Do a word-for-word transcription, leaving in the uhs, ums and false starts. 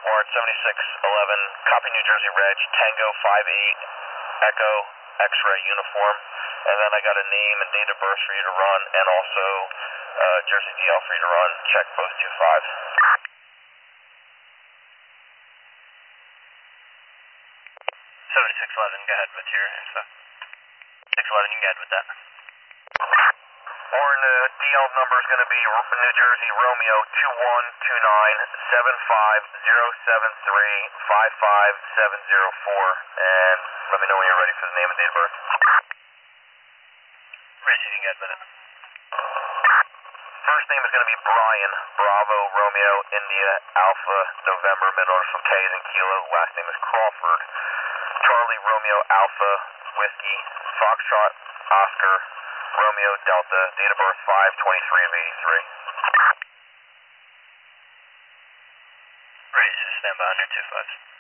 Warrant seventy-six eleven, copy New Jersey Reg, Tango five eight, Echo, X-ray uniform, and then I got a name and date of birth for you to run, and also uh, Jersey D L for you to run, check post two five. seventy-six eleven, go ahead with your info. six eleven, you can go ahead with that. Warren, uh, D L number is going to be New Jersey Romeo two one two nine seven five zero seven three five five seven zero four, and let me know when you're ready for the name and date of birth. Ready, you can go ahead with it. First name is going to be Brian, Bravo, Romeo, India, Alpha, November, middle initial K is in Kilo, last name is Crawford. Charlie, Romeo, Alpha, Whiskey, Foxtrot, Oscar, Romeo, Delta, date of birth five twenty-three of eighty-three. Ready, so stand by under two five.